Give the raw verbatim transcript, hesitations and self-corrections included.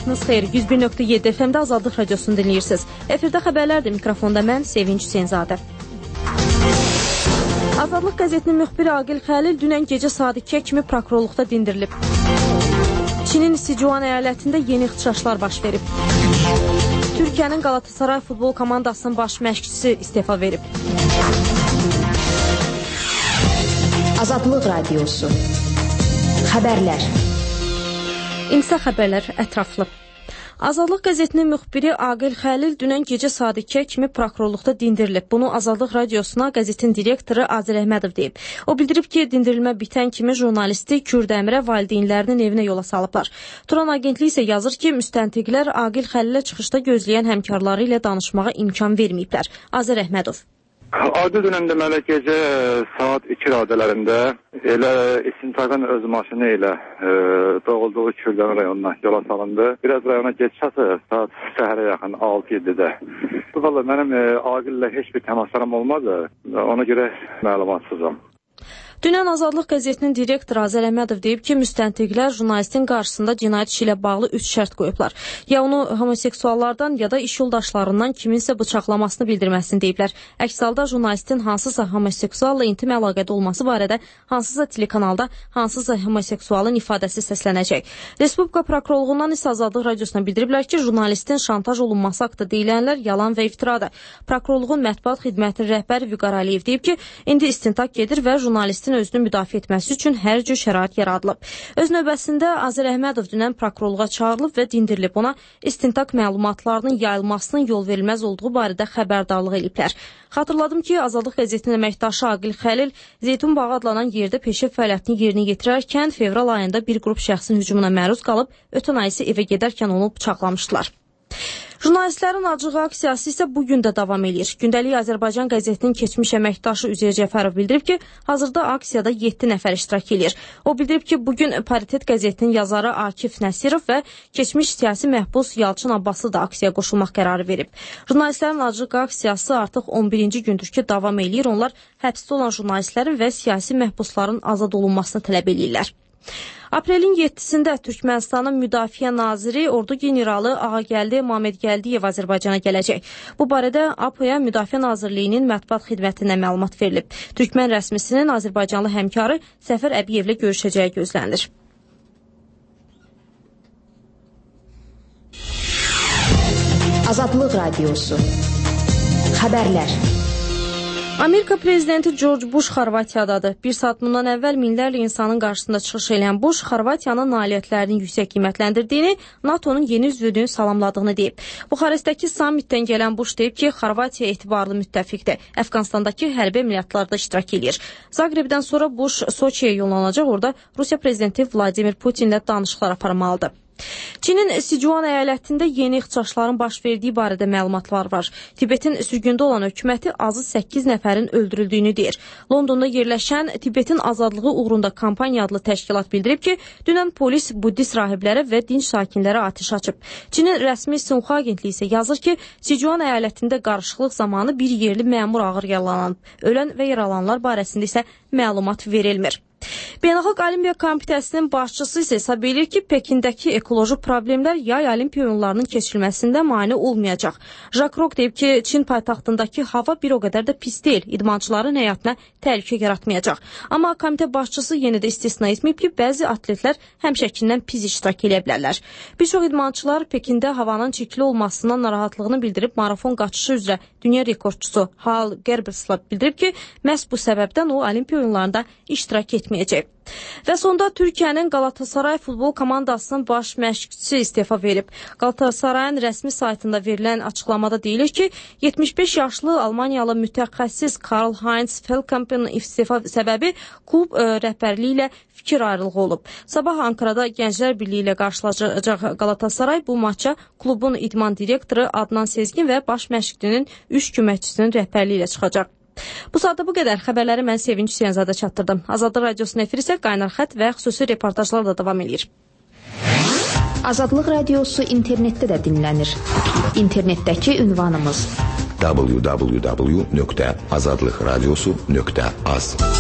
Vaxtınız xeyir. yüz bir nöqtə yeddi F M-də Azadlıq radiosunu dinləyirsiniz. Efirdə xəbərlərdir. Mikrofonda mən Sevinç Hüseynzadə. Azadlıq qəzetinin müxbiri Aqil Xəlil dünən gecə saat ikiyə kimi prokurorluqda dindirilib. Çinin Sichuan əyalətində yeni ixtişaşlar baş verib. Türkiyənin Galatasaray futbol komandasının baş məşqçisi istefa verib. Azadlıq radiosu. Xəbərlər. İnsa xəbərlər ətraflı. Azadlıq qəzetinin müxbiri Aqil Xəlil dünən gecə saat ikiyə kimi prokurorluqda dindirilib. Bunu Azadlıq radiosuna qəzetin direktoru Azər Əhmədov deyib. O bildirib ki, dindirilmə bitən kimi jurnalisti Kürdəmirə valideynlərinin evinə yola salıblar. Turan agentliyi isə yazır ki, müstəntiqlər Aqil Xəlilə çıxışda gözləyən həmkarları ilə danışmağa imkan verməyiblər. Azər Əhmədov. Adi dünən deməli gecə saat iki radələrində elə istintaqın öz maşını ilə e, doğulduğu Kürdəmir rayonuna yola salındı. Biraz rayona geç çatır, saat səhərə yaxın altı yeddidə. Bu valla mənim e, Aqillə heç bir təmaslarım olmadı. Ona görə məlumatsızam. Dünən Azadlıq qəzetinin direktoru Azər Əhmədov deyib ki, müstəntiqlər jurnalistin qarşısında cinayət işi ilə bağlı üç şərt qoyublar. Ya onu homoseksuallardan ya da iş yoldaşlarından kiminsə bıçaqlamasını bildirməsini deyiblər. Əks halda jurnalistin hansısa homoseksualla intim əlaqədə olması barədə hansısa telekanalda hansısa homoseksualın ifadəsi səslənəcək. Respublika prokurorluğundan isə Azadlıq radiosuna bildiriblər ki, jurnalistin şantaj olunması haqqında deyilənlər yalan və iftiradır. Prokurorluğun mətbuat xidmətinin rəhbəri Vüqar Əliyev deyib ki, indi istintaq gedir və jurnalistin özünü müdafiə etməsi üçün hər cür şərait yaradılıb. Öz növbəsində Azər Əhmədov dünən prokurorluğa çağırılıb və dindirilib. Ona istintaq məlumatlarının yayılmasının yol verilməz olduğu barədə xəbərdarlıq ediblər. Xatırladım ki, Azadlıq qəzetinin əməkdaşı Aqil Xəlil Zeytun bağı adlanan yerdə peşə fəaliyyətini yerinə yetirərkən fevral ayında bir qrup şəxsin hücumuna məruz qalıb, ötən ayı isə evə gedərkən onu bıçaqlamışdılar. Jurnalistlərin acığı aksiyası isə bugün də davam edir. Gündəlik Azərbaycan qəzetinin keçmiş əməkdaşı Üzeyir Cəfərov bildirib ki, hazırda aksiyada yeddi nəfər iştirak edir. O bildirib ki, bugün Paritet qəzetinin yazarı Akif Nəsirov və keçmiş siyasi məhbus Yalçın Abbaslı da aksiyaya qoşulmaq qərarı verib. Jurnalistlərin acığı aksiyası artıq on birinci gündür ki, davam edir. Onlar həbsdə olan jurnalistlərin və siyasi məhbusların azad olunmasını tələb edirlər. Aprelin yeddisində Türkmənistanın Müdafiə Naziri, Ordu generalı Ağagəldi Mamedgəldiyev Azərbaycana gələcək. Bu barədə A P O-ya Müdafiə Nazirliyinin mətbuat xidmətindən məlumat verilib. Türkmən rəsmisinin Azərbaycanlı həmkarı Səfər Əbiyevlə görüşəcəyi gözlənilir. Azadlıq radiosu. Xəbərlər. Amerika prezidenti George Bush Xorvatiyadadır. Bir saat bundan əvvəl minlərlə insanın qarşısında çıxış edən Bush, Xorvatiyanın nailiyyətlərinin yüksək qiymətləndirdiyini, NATO'nun yeni üzvlüyünü salamladığını deyib. Buxarestdəki sammitdən gələn Bush deyib ki, Xorvatiya etibarlı müttəfiqdir. Əfqanistandakı hərbi əməliyyatlarda iştirak edir. Zaqrebdən sonra Bush Soçiyə yollanacaq, orada Rusiya prezidenti Vladimir Putinlə danışıqlar aparmalıdır. Çinin Sichuan əyalətində yeni ixtişaşların baş verdiyi barədə məlumatlar var. Tibetin sürgündə olan hökuməti azı səkkiz nəfərin öldürüldüyünü deyir. Londonda yerləşən Tibetin azadlığı uğrunda kampaniya adlı təşkilat bildirib ki, dünən polis buddist rahiblərə və dinc sakinlərə atəş açıb. Çinin rəsmi Sinxua agentliyi isə yazır ki, Sichuan əyalətində qarışıqlıq zamanı bir yerli məmur ağır yaralanıb. Ölən və yaralananlar barəsində isə məlumat verilmir. Beynəlxalq Olimpiya Komitəsinin başçısı isə hesab edir ki, Pekindəki ekoloji problemlər yay olimpiya oyunlarının keçirilməsində mane olmayacaq. Jack Rock deyib ki, Çin paytaxtındakı hava bir o qədər də pis deyil, idmançıların həyatına təhlükə yaratmayacaq. Amma komitə başçısı yenə də istisna etməyib ki, bəzi atletlər həmişəkindən pis iştirak edə bilərlər. Bir çox idmançılar Pekində havanın çirkli olmasından narahatlığını bildirib, marafon qaçışı üzrə dünya rekordçusu Hal Gerbersla bildirib ki, məhz bu səbəbdən o olimpiya oyunlarında iştirak etməyəcək. Və sonda Türkiyənin Galatasaray futbol komandasının baş məşqçisi istefa verib. Galatasarayın rəsmi saytında verilən açıqlamada deyilir ki, yetmiş beş yaşlı Almaniyalı mütəxəssis Karl-Heinz Feldkampın istefa səbəbi klub ə, rəhbərliyi ilə fikir ayrılığı olub. Sabah Ankarada Gənclər Birliyi ilə qarşılaşacaq Galatasaray bu maça klubun idman direktoru Adnan Sezgin və baş məşqçinin üç köməkçisinin rəhbərliyi ilə çıxacaq. Bu saatda bu qədər. Xəbərləri mən Sevinç Hüseynzadə çatdırdım. Azadlıq radiosunun efiri isə qaynar xətt və xüsusi reportajlar da davam edir. Azadlıq radiosu internetdə də dinlənir. İnternetdəki ünvanımız w w w nöqtə azadlıq radiosu nöqtə az